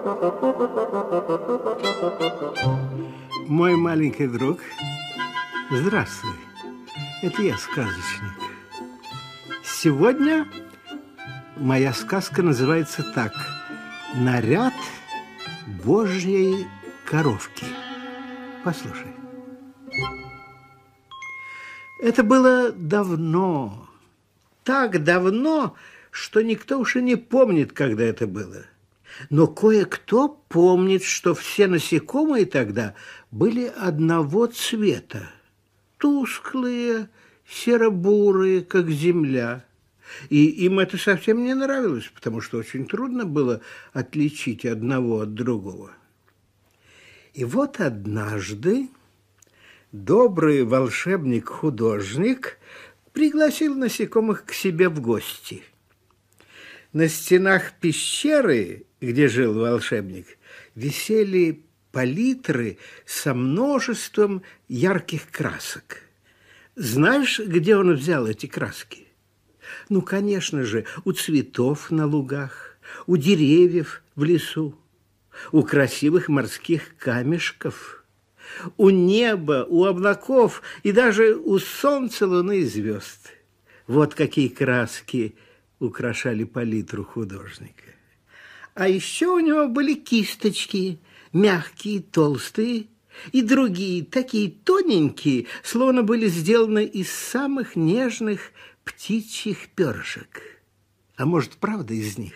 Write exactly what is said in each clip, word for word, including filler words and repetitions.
Мой маленький друг, здравствуй. Это я, сказочник. Сегодня моя сказка называется так: «Наряд Божьей коровки». Послушай. Это было давно, так давно, что никто уж и не помнит, когда это было. Но кое-кто помнит, что все насекомые тогда были одного цвета. Тусклые, серо-бурые, как земля. И им это совсем не нравилось, потому что очень трудно было отличить одного от другого. И вот однажды добрый волшебник-художник пригласил насекомых к себе в гости. На стенах пещеры, где жил волшебник, висели палитры со множеством ярких красок. Знаешь, где он взял эти краски? Ну, конечно же, у цветов на лугах, у деревьев в лесу, у красивых морских камешков, у неба, у облаков и даже у солнца, луны и звезд. Вот какие краски украшали палитру художника. А еще у него были кисточки, мягкие, толстые, и другие, такие тоненькие, словно были сделаны из самых нежных птичьих перышек. А может, правда, из них?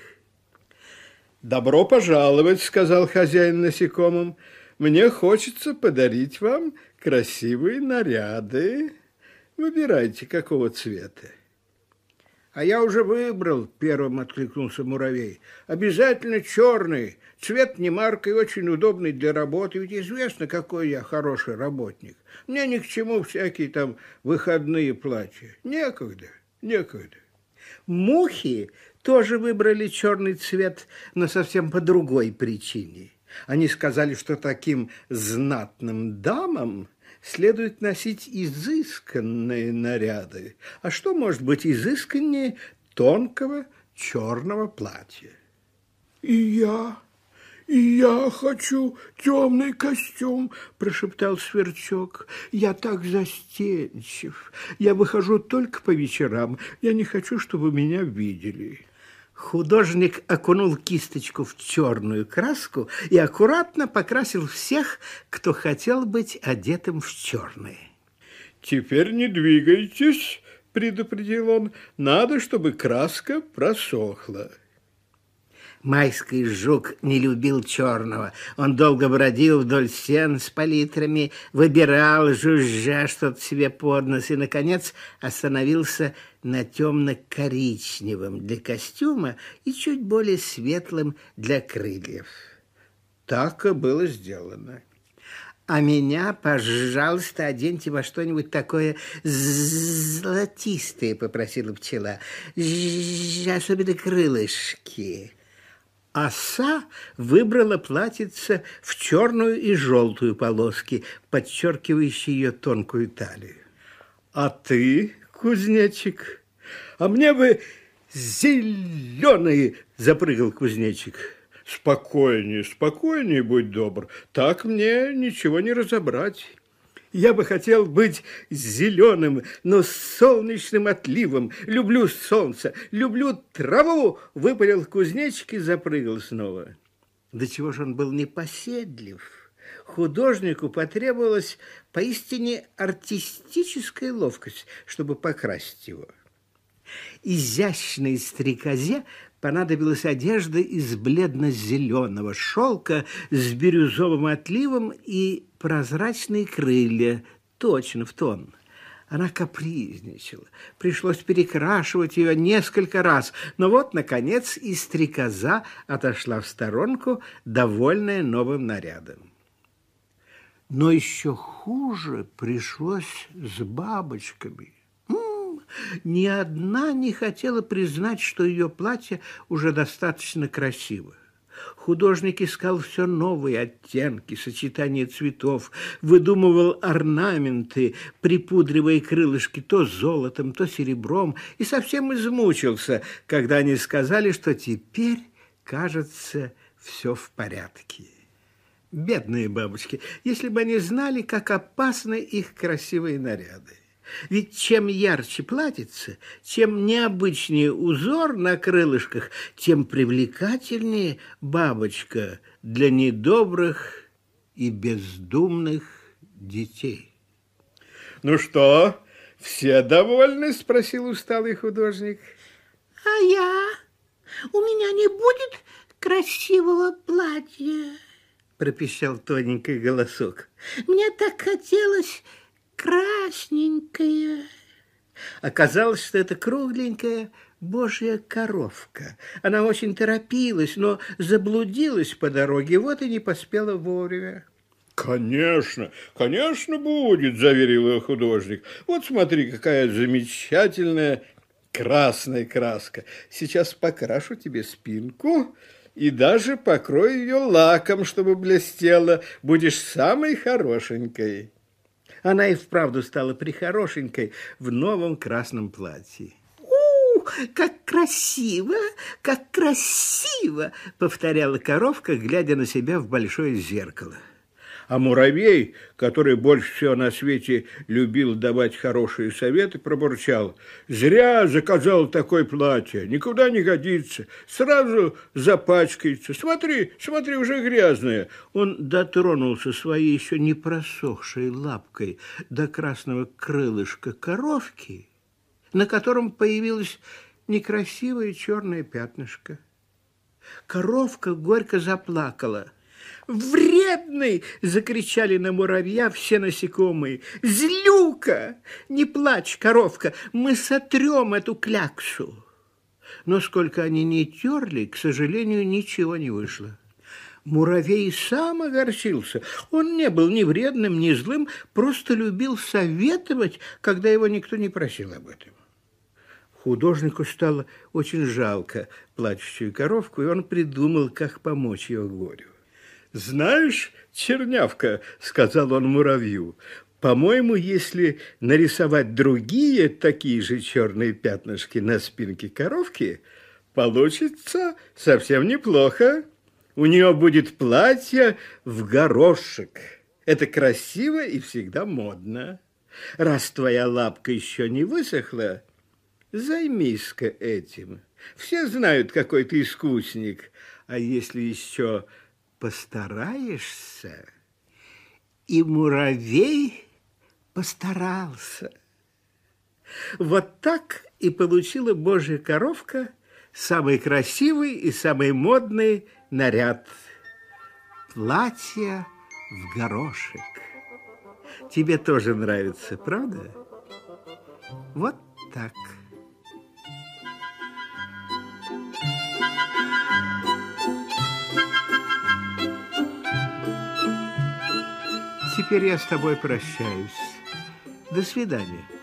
«Добро пожаловать», — сказал хозяин насекомым. «Мне хочется подарить вам красивые наряды. Выбирайте, какого цвета». «А я уже выбрал», — первым откликнулся муравей. «Обязательно черный. Цвет не марка и очень удобный для работы. Ведь известно, какой я хороший работник. Мне ни к чему всякие там выходные платья. Некогда, некогда». Мухи тоже выбрали черный цвет, но совсем по другой причине. Они сказали, что таким знатным дамам следует носить изысканные наряды. А что может быть изысканнее тонкого черного платья? «И я, и я хочу темный костюм», – прошептал Сверчок. «Я так застенчив. Я выхожу только по вечерам. Я не хочу, чтобы меня видели». Художник окунул кисточку в черную краску и аккуратно покрасил всех, кто хотел быть одетым в черное. «Теперь не двигайтесь», – предупредил он. «Надо, чтобы краска просохла». Майский жук не любил черного. Он долго бродил вдоль стен с палитрами, выбирал, жужжа что-то себе под нос, и, наконец, остановился на темно-коричневом для костюма и чуть более светлым для крыльев. Так и было сделано. «А меня, пожалуйста, оденьте во что-нибудь такое золотистое», — попросила пчела. «Особенно крылышки». Оса выбрала платьице в черную и желтую полоски, подчеркивающие ее тонкую талию. «А ты, кузнечик? А мне бы зеленые!» – запрыгал кузнечик. «Спокойнее, спокойнее, будь добр, так мне ничего не разобрать. Я бы хотел быть зеленым, но с солнечным отливом. Люблю солнце, люблю траву», – выпалил кузнечик и запрыгал снова. До чего же он был непоседлив. Художнику потребовалась поистине артистическая ловкость, чтобы покрасить его. Изящной стрекозе понадобилась одежда из бледно-зеленого шелка с бирюзовым отливом и прозрачные крылья, точно в тон. Она капризничала. Пришлось перекрашивать ее несколько раз. Но вот, наконец, и стрекоза отошла в сторонку, довольная новым нарядом. Но еще хуже пришлось с бабочками. М-м, ни одна не хотела признать, что ее платье уже достаточно красиво. Художник искал все новые оттенки, сочетания цветов, выдумывал орнаменты, припудривая крылышки то золотом, то серебром, и совсем измучился, когда они сказали, что теперь, кажется, все в порядке. Бедные бабочки, если бы они знали, как опасны их красивые наряды. Ведь чем ярче платьице, чем необычнее узор на крылышках, тем привлекательнее бабочка для недобрых и бездумных детей. «Ну что, все довольны?» – спросил усталый художник. «А я? У меня не будет красивого платья?» – пропищал тоненький голосок. «Мне так хотелось красненькое». Оказалось, что это кругленькая божья коровка. Она очень торопилась, но заблудилась по дороге, вот и не поспела вовремя. «Конечно, конечно будет», – заверил ее художник. «Вот смотри, какая замечательная красная краска. Сейчас покрашу тебе спинку и даже покрою ее лаком, чтобы блестела. Будешь самой хорошенькой». Она и вправду стала прихорошенькой в новом красном платье. «У, как красиво, как красиво!» – повторяла коровка, глядя на себя в большое зеркало. А муравей, который больше всего на свете любил давать хорошие советы, пробурчал: «Зря заказал такое платье, никуда не годится, сразу запачкается. Смотри, смотри, уже грязное». Он дотронулся своей еще не просохшей лапкой до красного крылышка коровки, на котором появилось некрасивое черное пятнышко. Коровка горько заплакала. «Вредный!» – закричали на муравья все насекомые. «Злюка! Не плачь, коровка, мы сотрем эту кляксу!» Но сколько они ни терли, к сожалению, ничего не вышло. Муравей сам огорчился. Он не был ни вредным, ни злым, просто любил советовать, когда его никто не просил об этом. Художнику стало очень жалко плачущую коровку, и он придумал, как помочь ее горю. «Знаешь, чернявка, — сказал он муравью, — по-моему, если нарисовать другие такие же черные пятнышки на спинке коровки, получится совсем неплохо. У нее будет платье в горошек. Это красиво и всегда модно. Раз твоя лапка еще не высохла, займись-ка этим. Все знают, какой ты искусник. А если еще постараешься...» И муравей постарался. Вот так и получила божья коровка самый красивый и самый модный наряд. Платье в горошек. Тебе тоже нравится, правда? Вот так. Теперь я с тобой прощаюсь. До свидания.